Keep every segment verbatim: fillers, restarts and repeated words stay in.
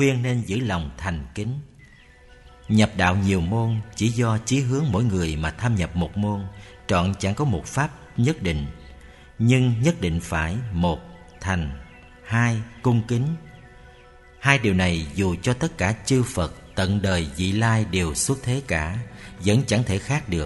khuyên nên giữ lòng thành kính. Nhập đạo nhiều môn chỉ do chí hướng mỗi người mà tham nhập một môn, trọn chẳng có một pháp nhất định. Nhưng nhất định phải: một, thành; hai, cung kính. Hai điều này dù cho tất cả chư Phật tận đời vị lai đều xuất thế cả, vẫn chẳng thể khác được.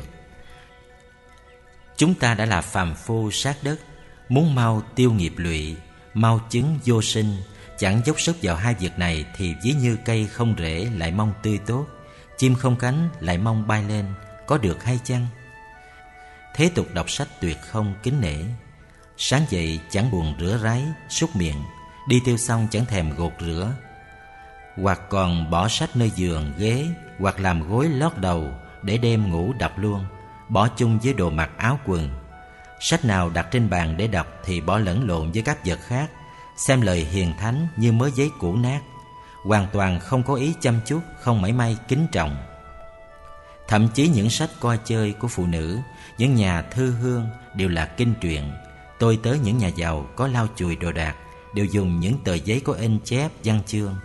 Chúng ta đã là phàm phu sát đất, muốn mau tiêu nghiệp lụy, mau chứng vô sinh, chẳng dốc sức vào hai việc này thì ví như cây không rễ lại mong tươi tốt, chim không cánh lại mong bay lên, có được hay chăng? Thế tục đọc sách tuyệt không kính nể. Sáng dậy chẳng buồn rửa ráy, súc miệng, đi tiêu xong chẳng thèm gột rửa, hoặc còn bỏ sách nơi giường, ghế, hoặc làm gối lót đầu để đêm ngủ đọc luôn, bỏ chung với đồ mặc áo quần. Sách nào đặt trên bàn để đọc thì bỏ lẫn lộn với các vật khác, xem lời hiền thánh như mớ giấy cũ nát, hoàn toàn không có ý chăm chút, không mảy may kính trọng. Thậm chí những sách coi chơi của phụ nữ, những nhà thư hương đều là kinh truyện. Tôi tới những nhà giàu có lau chùi đồ đạc đều dùng những tờ giấy có in chép văn chương.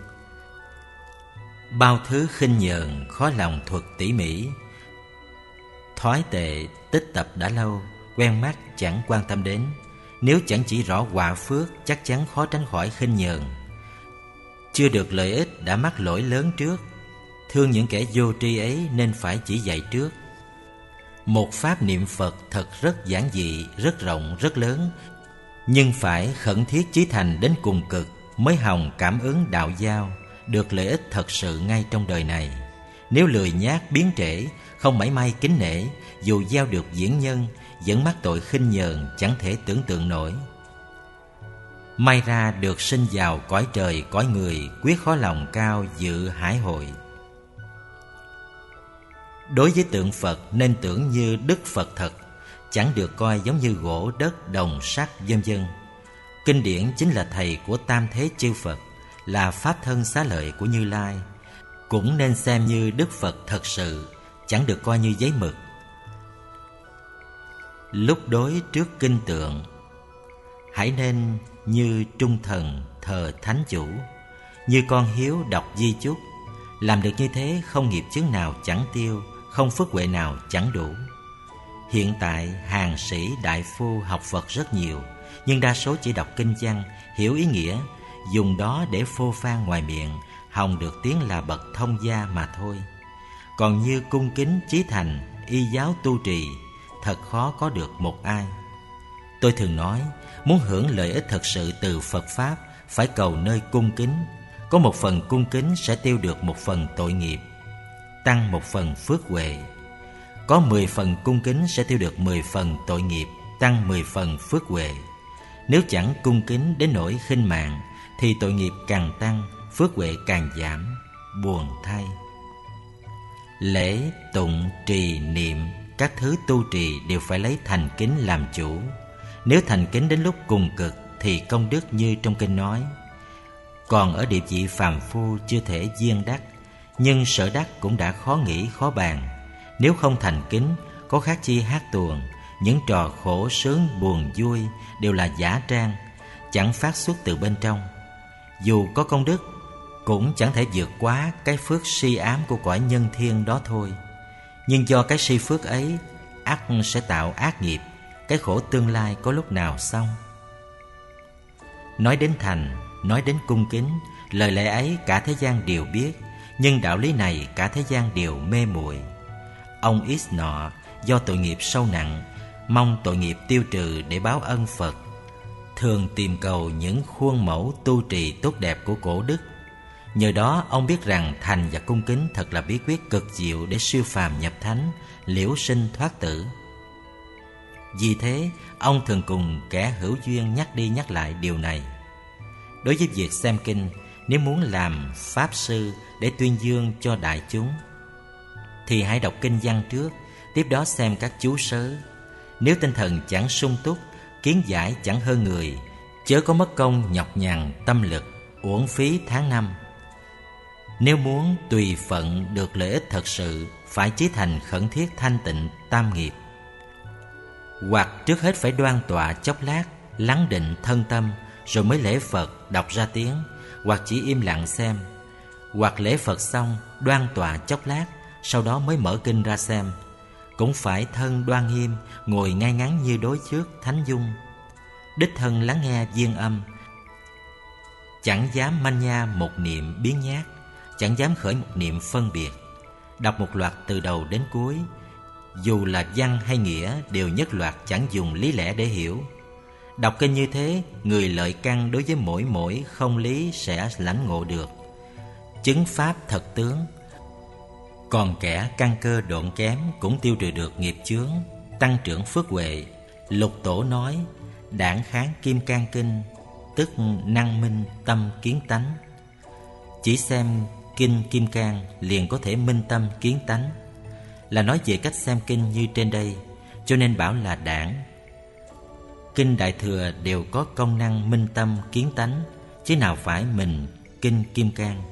Bao thứ khinh nhờn, khó lòng thuật tỉ mỉ. Thói tệ tích tập đã lâu, quen mắt chẳng quan tâm đến. Nếu chẳng chỉ rõ quả phước, chắc chắn khó tránh khỏi khinh nhờn. Chưa được lợi ích đã mắc lỗi lớn trước. Thương những kẻ vô tri ấy nên phải chỉ dạy trước. Một pháp niệm Phật thật rất giản dị, rất rộng, rất lớn, nhưng phải khẩn thiết chí thành đến cùng cực mới hòng cảm ứng đạo giao, được lợi ích thật sự ngay trong đời này. Nếu lười nhác biến trễ, không mảy may kính nể, dù gieo được diễn nhân, vẫn mắc tội khinh nhờn chẳng thể tưởng tượng nổi. May ra được sinh vào cõi trời cõi người, quyết khó lòng cao dự hải hội. Đối với tượng Phật nên tưởng như Đức Phật thật, chẳng được coi giống như gỗ, đất, đồng, sắt, vân vân. Kinh điển chính là thầy của tam thế chư Phật, là pháp thân xá lợi của Như Lai, cũng nên xem như Đức Phật thật sự, chẳng được coi như giấy mực. Lúc đối trước kinh tượng, hãy nên như trung thần thờ thánh chủ, như con hiếu đọc di chúc. Làm được như thế, không nghiệp chướng nào chẳng tiêu, không phước huệ nào chẳng đủ. Hiện tại hàng sĩ đại phu học Phật rất nhiều, nhưng đa số chỉ đọc kinh văn, hiểu ý nghĩa, dùng đó để phô phan ngoài miệng, hòng được tiếng là bậc thông gia mà thôi. Còn như cung kính chí thành, y giáo tu trì, thật khó có được một ai. Tôi thường nói, muốn hưởng lợi ích thật sự từ Phật Pháp, phải cầu nơi cung kính. Có một phần cung kính sẽ tiêu được một phần tội nghiệp, tăng một phần phước huệ. Có mười phần cung kính sẽ tiêu được mười phần tội nghiệp, tăng mười phần phước huệ. Nếu chẳng cung kính đến nỗi khinh mạng, thì tội nghiệp càng tăng, phước huệ càng giảm, buồn thay. Lễ, tụng, trì, niệm, các thứ tu trì đều phải lấy thành kính làm chủ. Nếu thành kính đến lúc cùng cực thì công đức như trong kinh nói. Còn ở địa vị phàm phu chưa thể viên đắc, nhưng sở đắc cũng đã khó nghĩ khó bàn. Nếu không thành kính, có khác chi hát tuồng, những trò khổ sướng buồn vui đều là giả trang, chẳng phát xuất từ bên trong. Dù có công đức, cũng chẳng thể vượt quá cái phước si ám của cõi nhân thiên đó thôi. Nhưng do cái si phước ấy, ắt sẽ tạo ác nghiệp, cái khổ tương lai có lúc nào xong. Nói đến thành, nói đến cung kính, lời lẽ ấy cả thế gian đều biết, nhưng đạo lý này cả thế gian đều mê muội. Ông X nọ do tội nghiệp sâu nặng, mong tội nghiệp tiêu trừ để báo ân Phật, thường tìm cầu những khuôn mẫu tu trì tốt đẹp của cổ đức. Nhờ đó ông biết rằng thành và cung kính thật là bí quyết cực diệu để siêu phàm nhập thánh, liễu sinh thoát tử. Vì thế ông thường cùng kẻ hữu duyên nhắc đi nhắc lại điều này. Đối với việc xem kinh, nếu muốn làm pháp sư để tuyên dương cho đại chúng, thì hãy đọc kinh văn trước, tiếp đó xem các chú sớ. Nếu tinh thần chẳng sung túc, kiến giải chẳng hơn người, chớ có mất công nhọc nhằn tâm lực, uổng phí tháng năm. Nếu muốn tùy phận được lợi ích thật sự, phải chí thành khẩn thiết thanh tịnh tam nghiệp. Hoặc trước hết phải đoan tọa chốc lát, lắng định thân tâm, rồi mới lễ Phật đọc ra tiếng, hoặc chỉ im lặng xem. hoặc lễ Phật xong đoan tọa chốc lát, sau đó mới mở kinh ra xem. Cũng phải thân đoan nghiêm, ngồi ngay ngắn như đối trước thánh dung, đích thân lắng nghe viên âm, chẳng dám manh nha một niệm biến nhát, chẳng dám khởi một niệm phân biệt. Đọc một loạt từ đầu đến cuối, dù là văn hay nghĩa đều nhất loạt, chẳng dùng lý lẽ để hiểu. Đọc kinh như thế, người lợi căn đối với mỗi mỗi không lý sẽ lãnh ngộ được chứng pháp thật tướng. Còn kẻ căn cơ độn kém cũng tiêu trừ được nghiệp chướng, tăng trưởng phước huệ. Lục tổ nói đảng kháng kim cang kinh, tức năng minh tâm kiến tánh. Chỉ xem kinh kim cang liền có thể minh tâm kiến tánh, là nói về cách xem kinh như trên đây, cho nên bảo là đảng. Kinh Đại Thừa đều có công năng minh tâm kiến tánh, chứ nào phải mình kinh kim cang.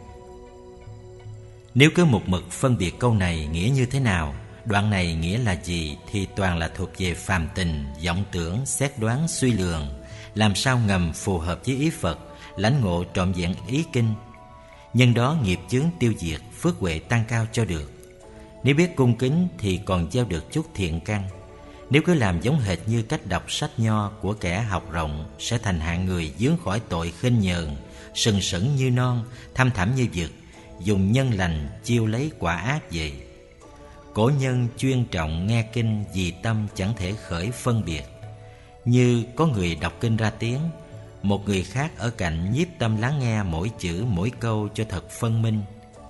Nếu cứ một mực phân biệt câu này nghĩa như thế nào, đoạn này nghĩa là gì, thì toàn là thuộc về phàm tình, vọng tưởng, xét đoán, suy lường, làm sao ngầm phù hợp với ý Phật, lãnh ngộ trọn vẹn ý kinh. Nhân đó nghiệp chướng tiêu diệt, phước huệ tăng cao cho được. Nếu biết cung kính thì còn gieo được chút thiện căn. Nếu cứ làm giống hệt như cách đọc sách nho của kẻ học rộng, sẽ thành hạng người vướng khỏi tội khinh nhờn, sừng sững như non, thăm thẳm như vực, dùng nhân lành chiêu lấy quả ác vậy. Cổ nhân chuyên trọng nghe kinh vì tâm chẳng thể khởi phân biệt. Như có người đọc kinh ra tiếng, một người khác ở cạnh nhiếp tâm lắng nghe mỗi chữ mỗi câu cho thật phân minh.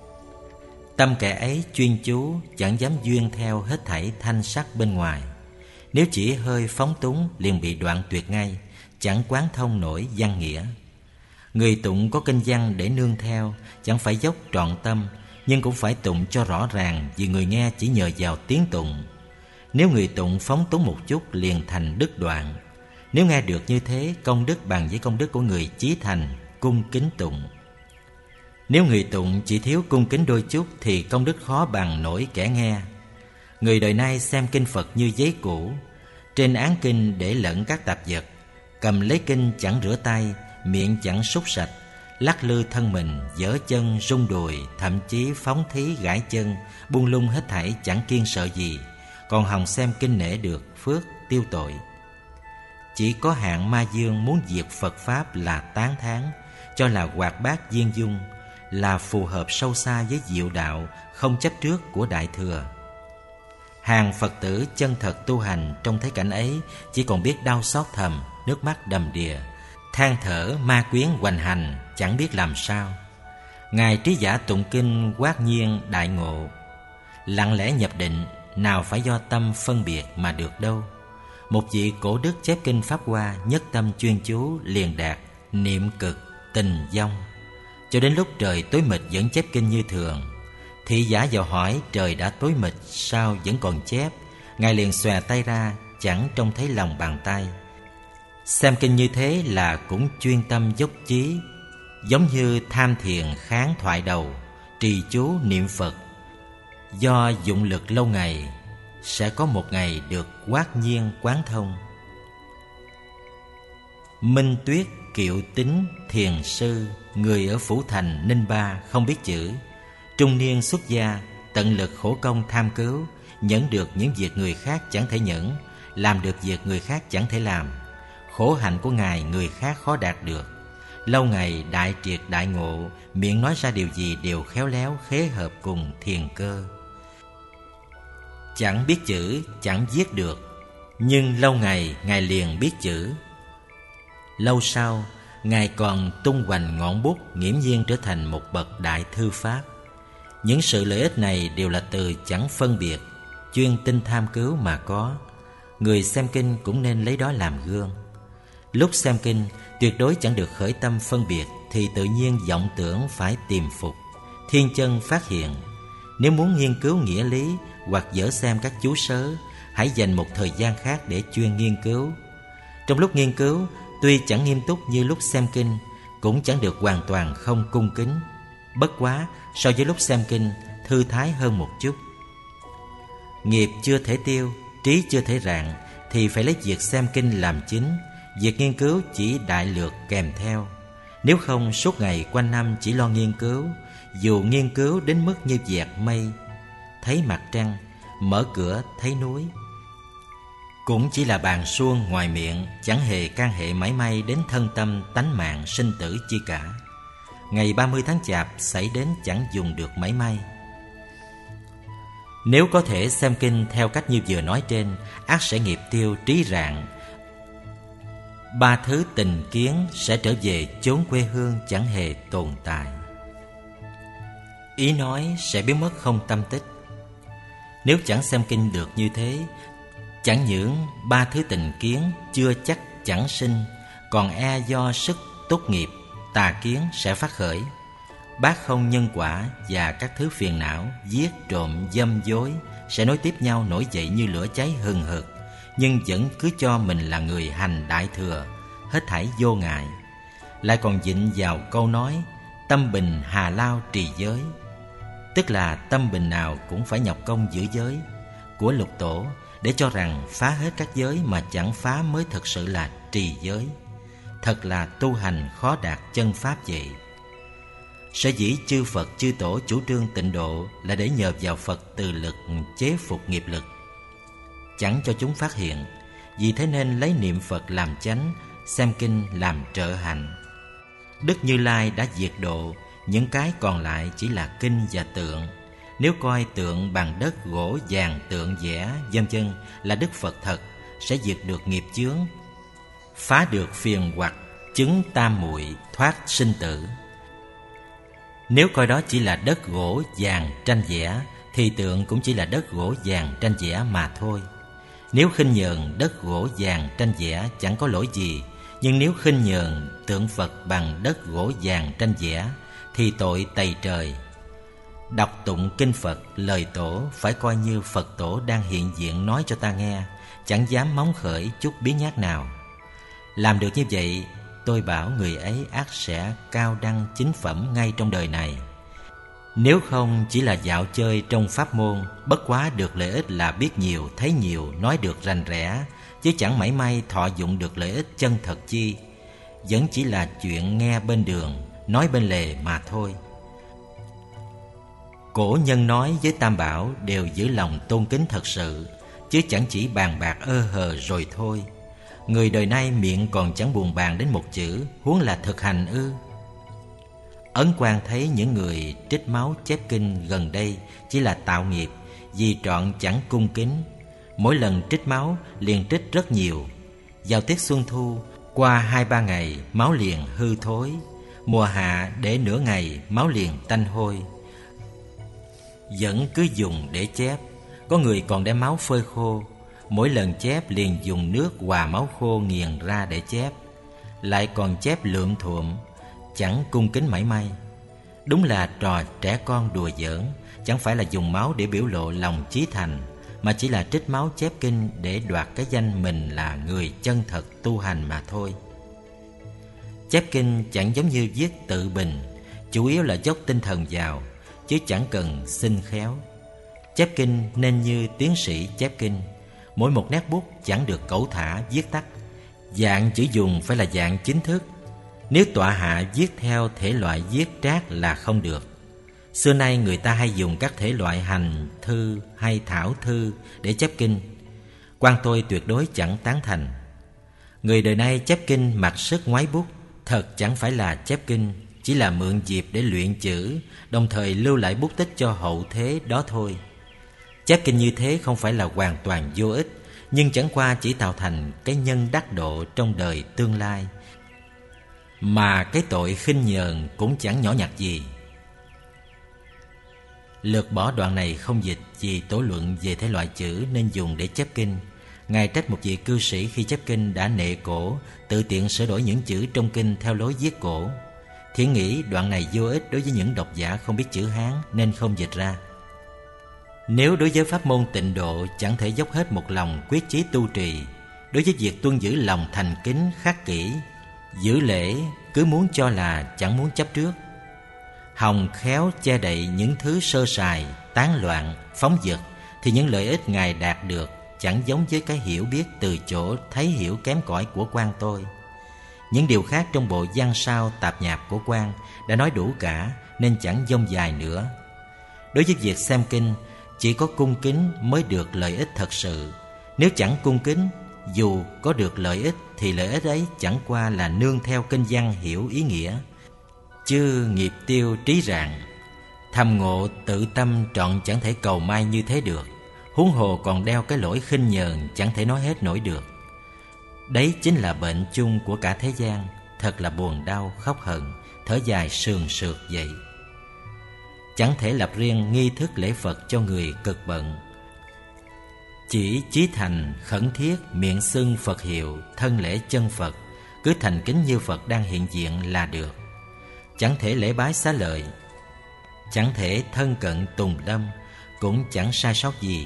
Tâm kẻ ấy chuyên chú, chẳng dám duyên theo hết thảy thanh sắc bên ngoài. Nếu chỉ hơi phóng túng liền bị đoạn tuyệt ngay, chẳng quán thông nổi văn nghĩa. Người tụng có kinh văn để nương theo, chẳng phải dốc trọn tâm, nhưng cũng phải tụng cho rõ ràng, vì người nghe chỉ nhờ vào tiếng tụng. Nếu người tụng phóng túng một chút liền thành đứt đoạn. Nếu nghe được như thế, công đức bằng với công đức của người chí thành, cung kính tụng. Nếu người tụng chỉ thiếu cung kính đôi chút thì công đức khó bằng nổi kẻ nghe. Người đời nay xem kinh Phật như giấy cũ, trên án kinh để lẫn các tạp vật, cầm lấy kinh chẳng rửa tay, miệng chẳng súc sạch, lắc lư thân mình, giở chân rung đùi, thậm chí phóng thí gãi chân, buông lung hết thảy chẳng kiêng sợ gì, còn hòng xem kinh nể được phước tiêu tội. Chỉ có hạng ma dương muốn diệt Phật Pháp là tán thán, cho là hoạt bát viên dung, là phù hợp sâu xa với diệu đạo không chấp trước của Đại Thừa. Hàng Phật tử chân thật tu hành trong thấy cảnh ấy chỉ còn biết đau xót thầm, nước mắt đầm đìa, than thở ma quyến hoành hành, chẳng biết làm sao. Ngài trí giả tụng kinh quát nhiên đại ngộ, lặng lẽ nhập định, nào phải do tâm phân biệt mà được đâu. Một vị cổ đức chép kinh Pháp Hoa, nhất tâm chuyên chú liền đạt niệm cực tình vong, cho đến lúc trời tối mịt vẫn chép kinh như thường. Thị giả vào hỏi trời đã tối mịt sao vẫn còn chép, Ngài liền xòe tay ra, chẳng trông thấy lòng bàn tay. Xem kinh như thế là cũng chuyên tâm dốc chí, giống như tham thiền kháng thoại đầu, trì chú niệm Phật. Do dụng lực lâu ngày, sẽ có một ngày được quát nhiên quán thông. Minh Tuyết Kiệu Tính thiền sư, người ở Phủ Thành Ninh Ba không biết chữ, trung niên xuất gia, tận lực khổ công tham cứu, nhẫn được những việc người khác chẳng thể nhẫn, làm được việc người khác chẳng thể làm. Khổ hạnh của Ngài người khác khó đạt được. Lâu ngày đại triệt đại ngộ, miệng nói ra điều gì đều khéo léo khế hợp cùng thiền cơ. Chẳng biết chữ, chẳng viết được, nhưng lâu ngày Ngài liền biết chữ. Lâu sau, Ngài còn tung hoành ngọn bút, nghiễm nhiên trở thành một bậc đại thư pháp. Những sự lợi ích này đều là từ chẳng phân biệt, chuyên tinh tham cứu mà có. Người xem kinh cũng nên lấy đó làm gương. Lúc xem kinh, tuyệt đối chẳng được khởi tâm phân biệt, thì tự nhiên vọng tưởng phải tìm phục, thiên chân phát hiện. Nếu muốn nghiên cứu nghĩa lý hoặc dở xem các chú sớ, hãy dành một thời gian khác để chuyên nghiên cứu. Trong lúc nghiên cứu, tuy chẳng nghiêm túc như lúc xem kinh, cũng chẳng được hoàn toàn không cung kính. Bất quá, so với lúc xem kinh, thư thái hơn một chút. Nghiệp chưa thể tiêu, trí chưa thể rạng, thì phải lấy việc xem kinh làm chính, việc nghiên cứu chỉ đại lược kèm theo. Nếu không suốt ngày quanh năm chỉ lo nghiên cứu, dù nghiên cứu đến mức như dẹt mây thấy mặt trăng, mở cửa thấy núi, cũng chỉ là bàn suông ngoài miệng, chẳng hề can hệ mảy may đến thân tâm tánh mạng sinh tử chi cả. Ngày ba mươi tháng Chạp xảy đến chẳng dùng được mảy may. Nếu có thể xem kinh theo cách như vừa nói trên, ắt sẽ nghiệp tiêu trí rạng. Ba thứ tình kiến sẽ trở về chốn quê hương chẳng hề tồn tại. Ý nói sẽ biến mất không tâm tích. Nếu chẳng xem kinh được như thế, chẳng những ba thứ tình kiến chưa chắc chẳng sinh, còn e do sức tốt nghiệp, tà kiến sẽ phát khởi. Bác không nhân quả và các thứ phiền não, giết trộm, dâm dối sẽ nối tiếp nhau nổi dậy như lửa cháy hừng hực, nhưng vẫn cứ cho mình là người hành đại thừa, hết thảy vô ngại. Lại còn vịnh vào câu nói tâm bình hà lao trì giới, tức là tâm bình nào cũng phải nhọc công giữ giới của lục tổ, để cho rằng phá hết các giới mà chẳng phá mới thực sự là trì giới. Thật là tu hành khó đạt chân pháp vậy. Sở dĩ chư Phật chư Tổ chủ trương tịnh độ là để nhờ vào Phật từ lực chế phục nghiệp lực, chẳng cho chúng phát hiện. Vì thế nên lấy niệm Phật làm chánh, xem kinh làm trợ hạnh. Đức Như Lai đã diệt độ, những cái còn lại chỉ là kinh và tượng. Nếu coi tượng bằng đất, gỗ, vàng, tượng vẽ, vân vân là Đức Phật thật, sẽ diệt được nghiệp chướng, phá được phiền hoặc, chứng tam muội, thoát sinh tử. Nếu coi đó chỉ là đất, gỗ, vàng, tranh vẽ, thì tượng cũng chỉ là đất, gỗ, vàng, tranh vẽ mà thôi. Nếu khinh nhờn đất, gỗ, vàng, tranh vẽ chẳng có lỗi gì, nhưng nếu khinh nhờn tượng Phật bằng đất, gỗ, vàng, tranh vẽ thì tội tày trời. Đọc tụng kinh Phật, lời tổ phải coi như Phật tổ đang hiện diện nói cho ta nghe, chẳng dám móng khởi chút biến nhát nào. Làm được như vậy, tôi bảo người ấy ắt sẽ cao đăng chính phẩm ngay trong đời này. Nếu không chỉ là dạo chơi trong pháp môn, bất quá được lợi ích là biết nhiều, thấy nhiều, nói được rành rẽ, chứ chẳng mảy may thọ dụng được lợi ích chân thật chi. Vẫn chỉ là chuyện nghe bên đường, nói bên lề mà thôi. Cổ nhân nói với Tam Bảo đều giữ lòng tôn kính thật sự, chứ chẳng chỉ bàn bạc ơ hờ rồi thôi. Người đời nay miệng còn chẳng buồn bàn đến một chữ, huống là thực hành ư? Ấn Quang thấy những người trích máu chép kinh gần đây chỉ là tạo nghiệp, vì trọn chẳng cung kính. Mỗi lần trích máu liền trích rất nhiều. Vào tiết xuân thu, qua hai ba ngày máu liền hư thối. Mùa hạ để nửa ngày máu liền tanh hôi. Vẫn cứ dùng để chép. Có người còn đem máu phơi khô, mỗi lần chép liền dùng nước hòa máu khô nghiền ra để chép. Lại còn chép lượm thuộm, chẳng cung kính mảy may. Đúng là trò trẻ con đùa giỡn, chẳng phải là dùng máu để biểu lộ lòng chí thành, mà chỉ là trích máu chép kinh để đoạt cái danh mình là người chân thật tu hành mà thôi. Chép kinh chẳng giống như viết tự bình, chủ yếu là dốc tinh thần vào, chứ chẳng cần xin khéo. Chép kinh nên như tiến sĩ chép kinh, mỗi một nét bút chẳng được cẩu thả viết tắt. Dạng chữ dùng phải là dạng chính thức. Nếu tọa hạ viết theo thể loại viết trác là không được. Xưa nay người ta hay dùng các thể loại hành thư hay thảo thư để chép kinh. Quan tôi tuyệt đối chẳng tán thành. Người đời nay chép kinh mặc sức ngoáy bút, thật chẳng phải là chép kinh, chỉ là mượn dịp để luyện chữ, đồng thời lưu lại bút tích cho hậu thế đó thôi. Chép kinh như thế không phải là hoàn toàn vô ích, nhưng chẳng qua chỉ tạo thành cái nhân đắc độ trong đời tương lai, mà cái tội khinh nhờn cũng chẳng nhỏ nhặt gì. Lược bỏ đoạn này không dịch vì tổ luận về thể loại chữ nên dùng để chép kinh. Ngài trách một vị cư sĩ khi chép kinh đã nệ cổ, tự tiện sửa đổi những chữ trong kinh theo lối viết cổ. Thiện nghĩ đoạn này vô ích đối với những độc giả không biết chữ Hán nên không dịch ra. Nếu đối với pháp môn tịnh độ chẳng thể dốc hết một lòng quyết chí tu trì, đối với việc tuân giữ lòng thành kính khắc kỷ, giữ lễ cứ muốn cho là chẳng muốn chấp trước, hòng khéo che đậy những thứ sơ sài, tán loạn, phóng dật, thì những lợi ích Ngài đạt được chẳng giống với cái hiểu biết từ chỗ thấy hiểu kém cỏi của quan tôi. Những điều khác trong bộ văn sao tạp nhạp của quan đã nói đủ cả, nên chẳng dông dài nữa. Đối với việc xem kinh, chỉ có cung kính mới được lợi ích thật sự. Nếu chẳng cung kính, dù có được lợi ích thì lợi ích ấy chẳng qua là nương theo kinh văn hiểu ý nghĩa, chứ nghiệp tiêu trí rạng. Thầm ngộ tự tâm trọn chẳng thể cầu may như thế được, huống hồ còn đeo cái lỗi khinh nhờn chẳng thể nói hết nổi được. Đấy chính là bệnh chung của cả thế gian. Thật là buồn đau khóc hận, thở dài sườn sượt vậy. Chẳng thể lập riêng nghi thức lễ Phật cho người cực bận. Chỉ chí thành khẩn thiết, miệng xưng Phật hiệu, thân lễ chân Phật, cứ thành kính như Phật đang hiện diện là được. Chẳng thể lễ bái xá lợi, chẳng thể thân cận tùng lâm, cũng chẳng sai sót gì.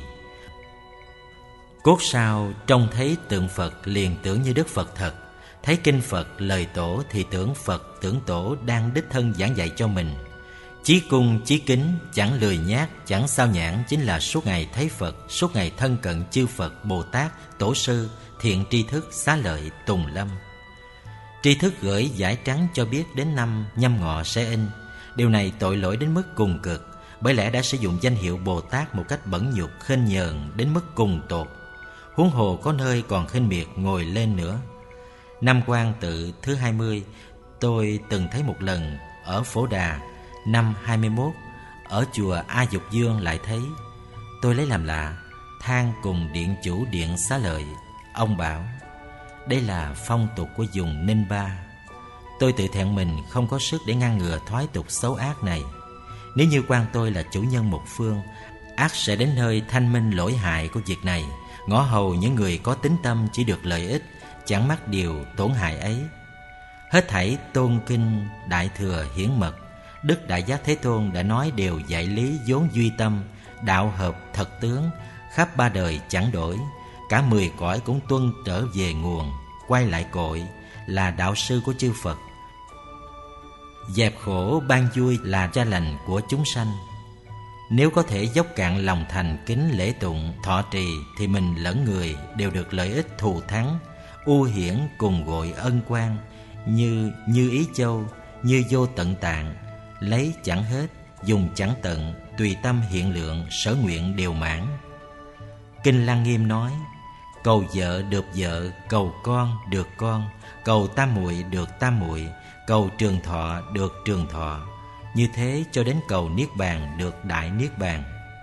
Cốt sao trông thấy tượng Phật liền tưởng như Đức Phật thật, thấy kinh Phật lời tổ thì tưởng Phật tưởng tổ đang đích thân giảng dạy cho mình. Chí cung chí kính, chẳng lười nhác, chẳng sao nhãng, chính là suốt ngày thấy Phật, suốt ngày thân cận chư Phật, Bồ Tát, Tổ sư, thiện tri thức, xá lợi, tùng lâm. Tri thức gửi giải trắng cho biết đến năm nhâm ngọ sẽ in. Điều này tội lỗi đến mức cùng cực, bởi lẽ đã sử dụng danh hiệu Bồ Tát một cách bẩn nhục, khinh nhờn đến mức cùng tột. Huống hồ có nơi còn khinh miệt ngồi lên nữa. Năm Quan Tự thứ hai mươi, tôi từng thấy một lần ở Phổ Đà. Năm hai mươi mốt, ở chùa A Dục Dương lại thấy. Tôi lấy làm lạ, than cùng điện chủ điện Xá Lợi. Ông bảo đây là phong tục của vùng Ninh Ba. Tôi tự thẹn mình không có sức để ngăn ngừa thoái tục xấu ác này. Nếu như quan tôi là chủ nhân một phương, ắt sẽ đến nơi thanh minh lỗi hại của việc này, ngõ hầu những người có tín tâm chỉ được lợi ích, chẳng mắc điều tổn hại ấy. Hết thảy tôn kinh đại thừa hiển mật, Đức Đại Giác Thế Tôn đã nói đều dạy lý vốn duy tâm, đạo hợp thật tướng, khắp ba đời chẳng đổi. Cả mười cõi cũng tuân trở về nguồn, quay lại cội, là đạo sư của chư Phật. Dẹp khổ ban vui là cha lành của chúng sanh. Nếu có thể dốc cạn lòng thành kính lễ tụng, thọ trì, thì mình lẫn người đều được lợi ích thù thắng, ưu hiển cùng gội ân quan, như như ý châu, như vô tận tạng, lấy chẳng hết, dùng chẳng tận, tùy tâm hiện lượng, sở nguyện đều mãn. Kinh Lăng Nghiêm nói: cầu vợ được vợ, cầu con được con, cầu tam muội được tam muội, cầu trường thọ được trường thọ. Như thế cho đến cầu niết bàn được đại niết bàn.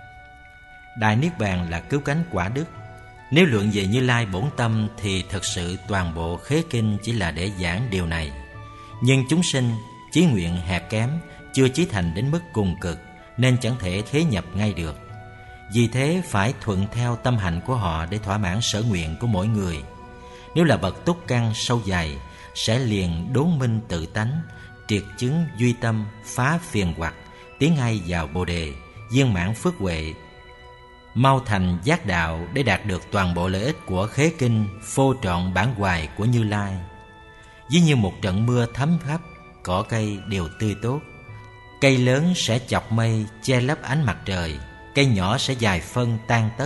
Đại niết bàn là cứu cánh quả đức. Nếu luận về Như Lai bổn tâm thì thật sự toàn bộ khế kinh chỉ là để giảng điều này. Nhưng chúng sinh chí nguyện hẹp kém, chưa chí thành đến mức cùng cực, nên chẳng thể khế nhập ngay được. Vì thế phải thuận theo tâm hạnh của họ để thỏa mãn sở nguyện của mỗi người. Nếu là bậc túc căn sâu dày, sẽ liền đốn minh tự tánh, triệt chứng duy tâm, phá phiền hoặc, tiến ngay vào Bồ đề, viên mãn phước huệ, mau thành giác đạo để đạt được toàn bộ lợi ích của khế kinh phô trọn bản hoài của Như Lai. Ví như một trận mưa thấm khắp, cỏ cây đều tươi tốt. Cây lớn sẽ chọc mây che lấp ánh mặt trời, cây nhỏ sẽ dài phân tan tất.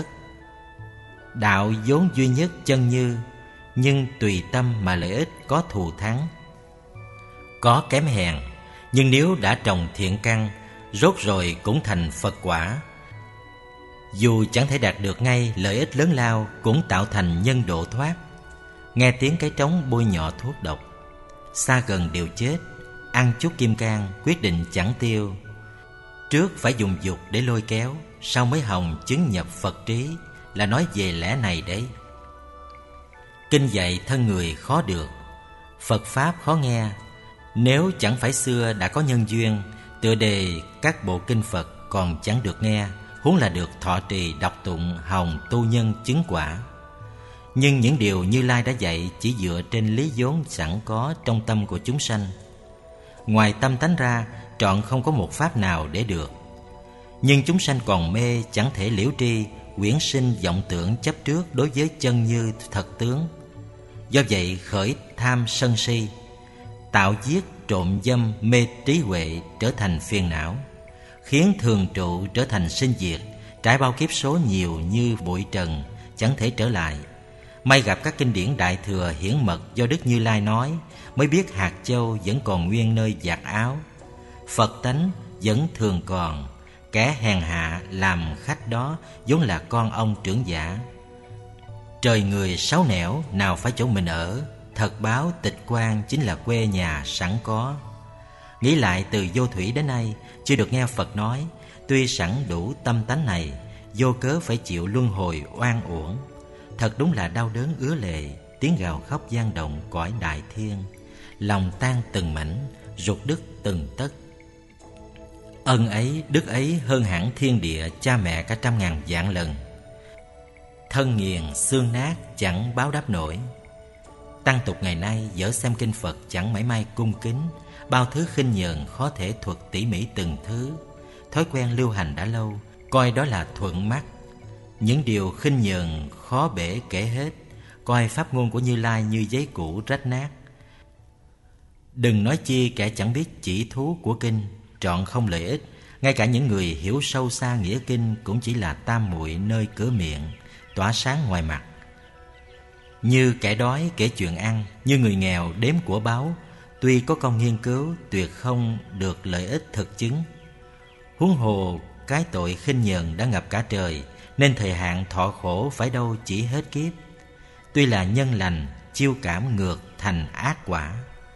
Đạo vốn duy nhất chân như, nhưng tùy tâm mà lợi ích có thù thắng, có kém hèn. Nhưng nếu đã trồng thiện căn, rốt rồi cũng thành Phật quả. Dù chẳng thể đạt được ngay lợi ích lớn lao, cũng tạo thành nhân độ thoát. Nghe tiếng cái trống bôi nhọ thuốc độc, xa gần đều chết. Ăn chút kim cang quyết định chẳng tiêu. Trước phải dùng dục để lôi kéo, sau mới hồng chứng nhập Phật trí, là nói về lẽ này đấy. Kinh dạy thân người khó được, Phật Pháp khó nghe. Nếu chẳng phải xưa đã có nhân duyên, tựa đề các bộ kinh Phật còn chẳng được nghe, huống là được thọ trì đọc tụng hồng tu nhân chứng quả. Nhưng những điều Như Lai đã dạy chỉ dựa trên lý vốn sẵn có trong tâm của chúng sanh. Ngoài tâm tánh ra, trọn không có một pháp nào để được. Nhưng chúng sanh còn mê, chẳng thể liễu tri, quyển sinh vọng tưởng chấp trước đối với chân như thật tướng. Do vậy khởi tham sân si, tạo giết trộm dâm mê trí huệ trở thành phiền não, khiến thường trụ trở thành sinh diệt, trải bao kiếp số nhiều như bụi trần, chẳng thể trở lại. May gặp các kinh điển đại thừa hiển mật do Đức Như Lai nói, mới biết hạt châu vẫn còn nguyên nơi vạt áo. Phật tánh vẫn thường còn. Kẻ hèn hạ làm khách đó vốn là con ông trưởng giả. Trời người sáu nẻo, nào phải chỗ mình ở. Thật báo tịch quan chính là quê nhà sẵn có. Nghĩ lại từ vô thủy đến nay, chưa được nghe Phật nói, tuy sẵn đủ tâm tánh này, vô cớ phải chịu luân hồi oan uổng. Thật đúng là đau đớn ứa lệ, tiếng gào khóc vang động cõi đại thiên. Lòng tan từng mảnh, ruột đứt từng tấc. Ân ấy, đức ấy hơn hẳn thiên địa cha mẹ cả trăm ngàn vạn lần. Thân nghiền xương nát chẳng báo đáp nổi. Tăng tục ngày nay dở xem kinh Phật chẳng mảy may cung kính, bao thứ khinh nhờn khó thể thuật tỉ mỉ từng thứ. Thói quen lưu hành đã lâu, coi đó là thuận mắt. Những điều khinh nhờn khó bể kể hết, coi pháp ngôn của Như Lai như giấy cũ rách nát. Đừng nói chi kẻ chẳng biết chỉ thú của kinh, trọn không lợi ích. Ngay cả những người hiểu sâu xa nghĩa kinh cũng chỉ là tam muội nơi cửa miệng, tỏa sáng ngoài mặt. Như kẻ đói kể chuyện ăn, như người nghèo đếm của báu, tuy có công nghiên cứu tuyệt không được lợi ích thực chứng. Huống hồ cái tội khinh nhờn đã ngập cả trời, nên thời hạn thọ khổ phải đâu chỉ hết kiếp. Tuy là nhân lành, chiêu cảm ngược thành ác quả.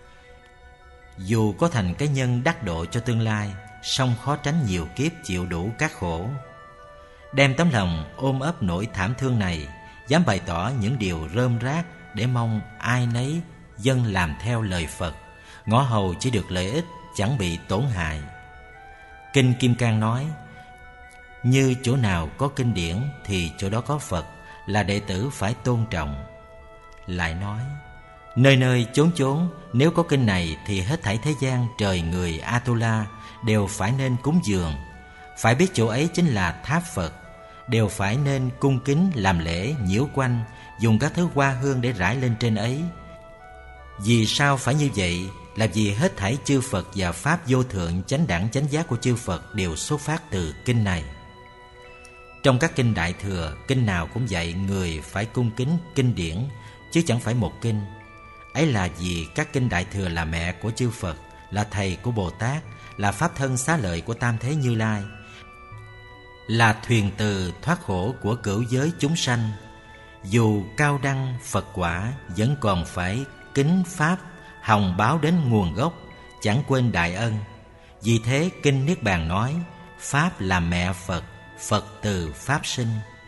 Dù có thành cái nhân đắc độ cho tương lai, song khó tránh nhiều kiếp chịu đủ các khổ. Đem tấm lòng ôm ấp nỗi thảm thương này, dám bày tỏ những điều rơm rác để mong ai nấy dân làm theo lời Phật, ngõ hầu chỉ được lợi ích, chẳng bị tổn hại. Kinh Kim Cang nói, như chỗ nào có kinh điển thì chỗ đó có Phật, là đệ tử phải tôn trọng. Lại nói, nơi nơi chốn chốn nếu có kinh này thì hết thảy thế gian trời người Atula đều phải nên cúng dường. Phải biết chỗ ấy chính là tháp Phật, đều phải nên cung kính làm lễ nhiễu quanh, dùng các thứ hoa hương để rải lên trên ấy. Vì sao phải như vậy? Là vì hết thảy chư Phật và Pháp vô thượng chánh đẳng chánh giác của chư Phật đều xuất phát từ kinh này. Trong các kinh Đại Thừa, kinh nào cũng dạy người phải cung kính kinh điển, chứ chẳng phải một kinh. Ấy là vì các kinh Đại Thừa là mẹ của chư Phật, là thầy của Bồ Tát, là pháp thân xá lợi của Tam Thế Như Lai, là thuyền từ thoát khổ của cửu giới chúng sanh. Dù cao đăng Phật quả, vẫn còn phải kính Pháp, hòng báo đến nguồn gốc, chẳng quên đại ân. Vì thế kinh Niết Bàn nói, Pháp là mẹ Phật, Phật từ Pháp sinh.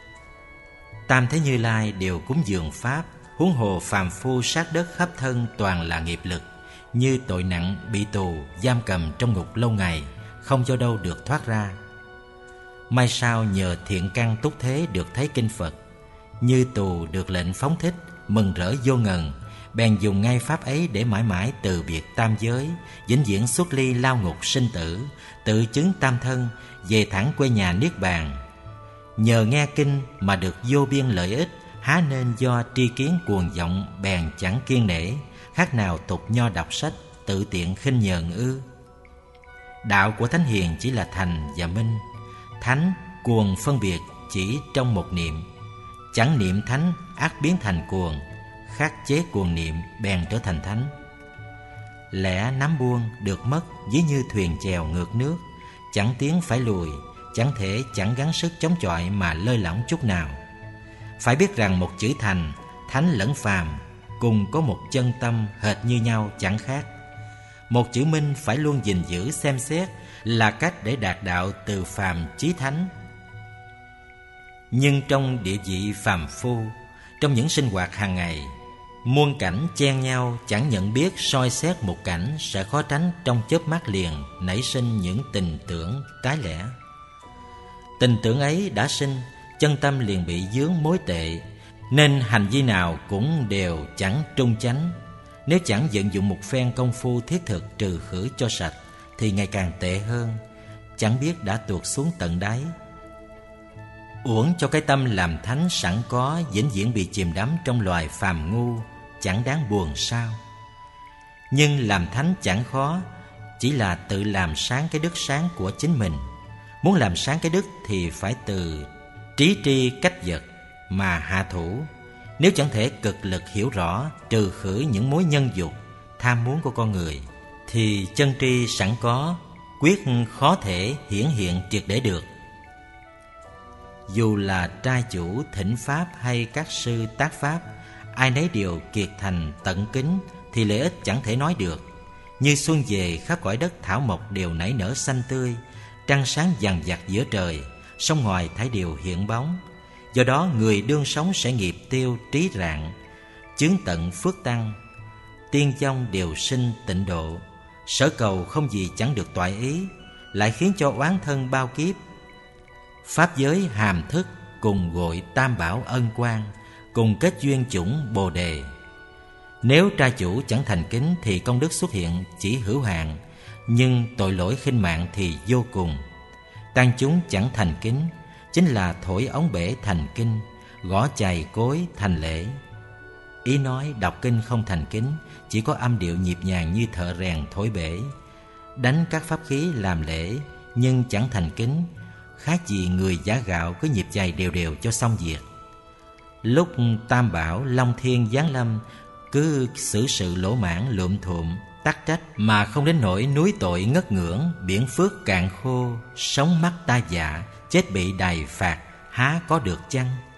Tam Thế Như Lai đều cúng dường Pháp, huống hồ phàm phu sát đất khắp thân toàn là nghiệp lực, như tội nặng bị tù, giam cầm trong ngục lâu ngày, không cho đâu được thoát ra. May sao nhờ thiện căn túc thế được thấy kinh Phật, như tù được lệnh phóng thích, mừng rỡ vô ngần, bèn dùng ngay pháp ấy để mãi mãi từ biệt tam giới, vĩnh viễn xuất ly lao ngục sinh tử, tự chứng tam thân, về thẳng quê nhà Niết Bàn. Nhờ nghe kinh mà được vô biên lợi ích, há nên do tri kiến cuồng vọng bèn chẳng kiên nể, khác nào tục nho đọc sách, tự tiện khinh nhờn ư? Đạo của Thánh Hiền chỉ là thành và minh. Thánh cuồng phân biệt chỉ trong một niệm, chẳng niệm thánh ác biến thành cuồng, khắc chế cuồng niệm bèn trở thành thánh. Lẽ nắm buông được mất ví như thuyền chèo ngược nước, chẳng tiến phải lùi, chẳng thể chẳng gắng sức chống chọi mà lơi lỏng chút nào. Phải biết rằng một chữ thành, thánh lẫn phàm, cùng có một chân tâm hệt như nhau chẳng khác. Một chữ minh phải luôn gìn giữ xem xét, là cách để đạt đạo từ phàm chí thánh. Nhưng trong địa vị phàm phu, trong những sinh hoạt hàng ngày, muôn cảnh chen nhau, chẳng nhận biết soi xét một cảnh, sẽ khó tránh trong chớp mắt liền nảy sinh những tình tưởng trái lẽ. Tình tưởng ấy đã sinh, chân tâm liền bị vướng mối tệ, nên hành vi nào cũng đều chẳng trung chánh. Nếu chẳng vận dụng một phen công phu thiết thực trừ khử cho sạch, thì ngày càng tệ hơn, chẳng biết đã tuột xuống tận đáy. Uổng cho cái tâm làm thánh sẵn có, vĩnh viễn bị chìm đắm trong loài phàm ngu, chẳng đáng buồn sao? Nhưng làm thánh chẳng khó, chỉ là tự làm sáng cái đức sáng của chính mình. Muốn làm sáng cái đức thì phải từ trí tri cách vật mà hạ thủ. Nếu chẳng thể cực lực hiểu rõ, trừ khử những mối nhân dục, tham muốn của con người, thì chân tri sẵn có, quyết khó thể hiển hiện triệt để được. Dù là trai chủ thỉnh pháp hay các sư tác pháp, ai nấy đều kiệt thành tận kính thì lợi ích chẳng thể nói được. Như xuân về khắp cõi đất thảo mộc đều nảy nở xanh tươi, trăng sáng vằng vặc giữa trời, sông ngoài thải đều hiện bóng. Do đó người đương sống sẽ nghiệp tiêu trí rạng, chướng tận phước tăng, tiên vong đều sinh tịnh độ. Sở cầu không gì chẳng được toại ý, lại khiến cho oán thân bao kiếp. Pháp giới hàm thức cùng gội tam bảo ân quang, cùng kết duyên chủng bồ đề. Nếu trai chủ chẳng thành kính thì công đức xuất hiện chỉ hữu hạn, nhưng tội lỗi khinh mạng thì vô cùng. Tăng chúng chẳng thành kính chính là thổi ống bể thành kinh, gõ chày cối thành lễ. Ý nói đọc kinh không thành kính, chỉ có âm điệu nhịp nhàng như thợ rèn thổi bể. Đánh các pháp khí làm lễ nhưng chẳng thành kính, khác gì người giả gạo cứ nhịp chày đều đều cho xong việc. Lúc tam bảo long thiên giáng lâm, cứ xử sự lỗ mãn lụm thuộm tắc trách, mà không đến nỗi núi tội ngất ngưỡng, biển phước cạn khô, sống mắt ta dạ, chết bị đày phạt há có được chăng?